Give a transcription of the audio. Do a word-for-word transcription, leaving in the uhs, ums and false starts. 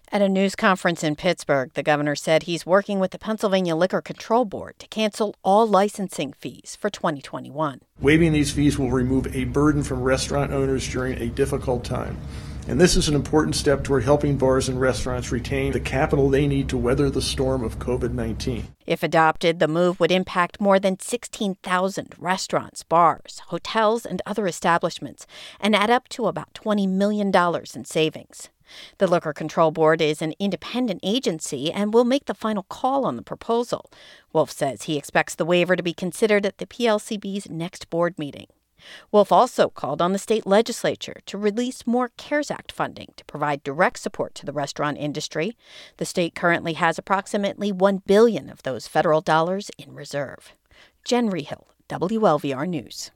At a news conference in Pittsburgh, the governor said he's working with the Pennsylvania Liquor Control Board to cancel all licensing fees for twenty twenty-one. Waiving these fees will remove a burden from restaurant owners during a difficult time. And this is an important step toward helping bars and restaurants retain the capital they need to weather the storm of covid nineteen. If adopted, the move would impact more than sixteen thousand restaurants, bars, hotels, and other establishments, and add up to about twenty million dollars in savings. The Liquor Control Board is an independent agency and will make the final call on the proposal. Wolf says he expects the waiver to be considered at the P L C B's next board meeting. Wolf also called on the state legislature to release more CARES Act funding to provide direct support to the restaurant industry. The state currently has approximately one billion dollars of those federal dollars in reserve. Jen Rehill, W L V R News.